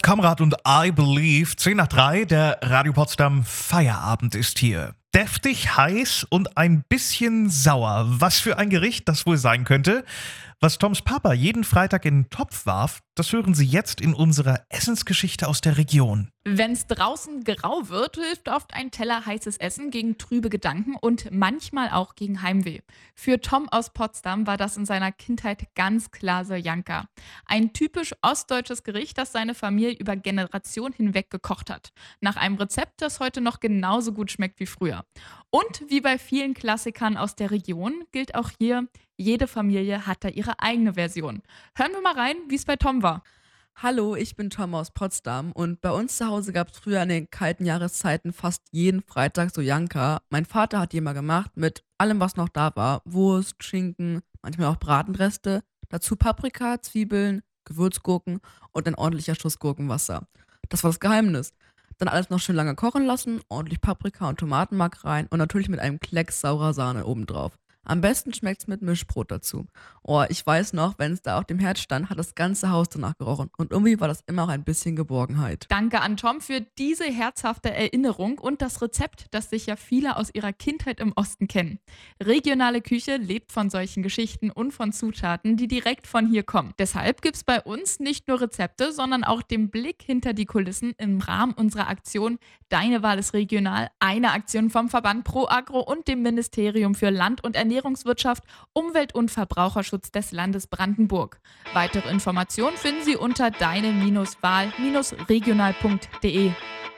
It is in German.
Kamrat und I Believe, 10 nach 3, der Radio Potsdam Feierabend ist hier. Deftig, heiß und ein bisschen sauer. Was für ein Gericht das wohl sein könnte. Was Toms Papa jeden Freitag in den Topf warf, das hören Sie jetzt in unserer Essensgeschichte aus der Region. Wenn's draußen grau wird, hilft oft ein Teller heißes Essen gegen trübe Gedanken und manchmal auch gegen Heimweh. Für Tom aus Potsdam war das in seiner Kindheit ganz klar Soljanka. Ein typisch ostdeutsches Gericht, das seine Familie über Generationen hinweg gekocht hat. Nach einem Rezept, das heute noch genauso gut schmeckt wie früher. Und wie bei vielen Klassikern aus der Region gilt auch hier, jede Familie hat da ihre eigene Version. Hören wir mal rein, wie es bei Tom war. Hallo, ich bin Tom aus Potsdam und bei uns zu Hause gab es früher in den kalten Jahreszeiten fast jeden Freitag Soljanka. Mein Vater hat die immer gemacht mit allem, was noch da war. Wurst, Schinken, manchmal auch Bratenreste, dazu Paprika, Zwiebeln, Gewürzgurken und ein ordentlicher Schuss Gurkenwasser. Das war das Geheimnis. Dann alles noch schön lange kochen lassen, ordentlich Paprika und Tomatenmark rein und natürlich mit einem Klecks saurer Sahne obendrauf. Am besten schmeckt's mit Mischbrot dazu. Oh, ich weiß noch, wenn es da auf dem Herd stand, hat das ganze Haus danach gerochen. Und irgendwie war das immer auch ein bisschen Geborgenheit. Danke an Tom für diese herzhafte Erinnerung und das Rezept, das sicher viele aus ihrer Kindheit im Osten kennen. Regionale Küche lebt von solchen Geschichten und von Zutaten, die direkt von hier kommen. Deshalb gibt's bei uns nicht nur Rezepte, sondern auch den Blick hinter die Kulissen im Rahmen unserer Aktion Deine Wahl ist regional, eine Aktion vom Verband Pro Agro und dem Ministerium für Land- und Ernährungswirtschaft, Umwelt- und Verbraucherschutz des Landes Brandenburg. Weitere Informationen finden Sie unter deine-wahl-regional.de.